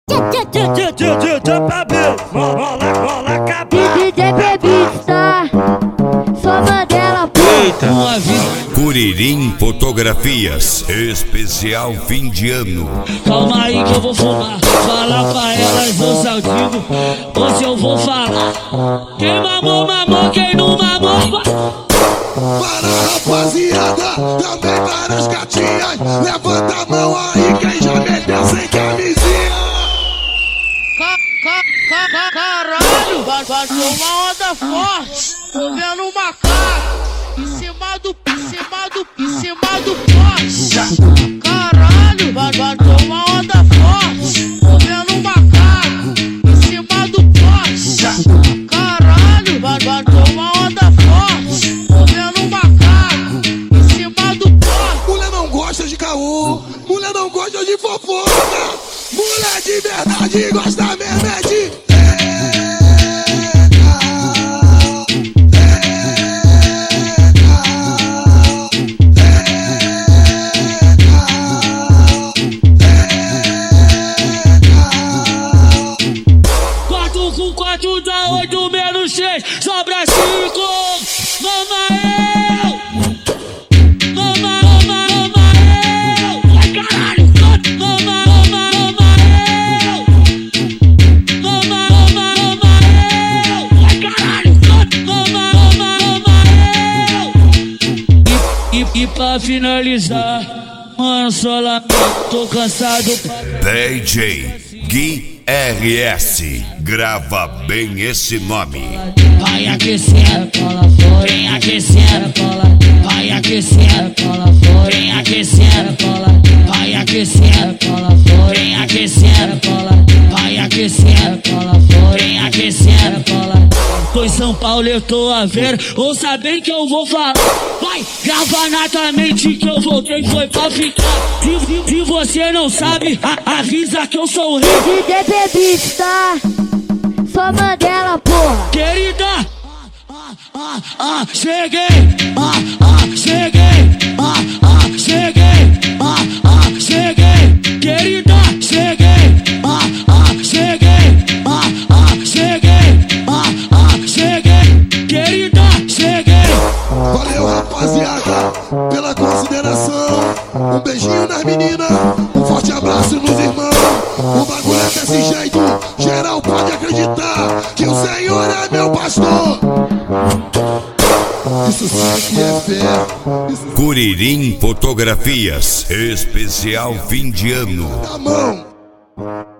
DJ Bebista, só Mandela, pô. Curirim Fotografias, especial fim de ano. Calma aí que eu vou fumar, falar pra elas o saldigo. Hoje eu vou falar. Quem mamou, mamou, quem não mamou. Para rapaziada, também para as gatinhas. Levanta a mão aí quem já meteu sem camisinha. Caralho, baixou uma onda forte. Tô vendo um macaco em cima do poste. Caralho, baixou uma onda forte. Tô vendo um macaco em cima do poste. Caralho, baixou uma onda forte. Tô vendo um macaco em cima do poste. Mulher não gosta de caô, mulher não gosta de fofoca. Mulher de verdade gosta mesmo é de dá 8 menos 6, sobra 5. Mama eu, mama eu, vai caralho, mama eu, mama eu, vai caralho, mama eu. E pra finalizar, mano, só lá, tô cansado pra... DJ Gui RS, grava bem esse nome. Vai aquecendo, vem aquecendo, vai aquecendo, vem aquecendo, vai aquecendo, vem aquecendo, vai aquecendo, vem aquecendo. Tô em São Paulo, eu tô a ver, ouça bem que eu vou falar. Vai, grava na tua mente que eu voltei, foi pra ficar. Se você não sabe, avisa que eu sou o rei. DJ Bebista, só Mandela, porra. Querida, cheguei, cheguei, cheguei, cheguei, querida, cheguei, cheguei, cheguei, querida, cheguei. Valeu, rapaziada, pela consideração. Um beijinho nas meninas, um forte abraço nos irmãos. O bagulho é desse jeito, geral pode acreditar que o Senhor é meu pastor. Isso sim que é fé. Curirim Fotografias, especial fim de ano. Na mão.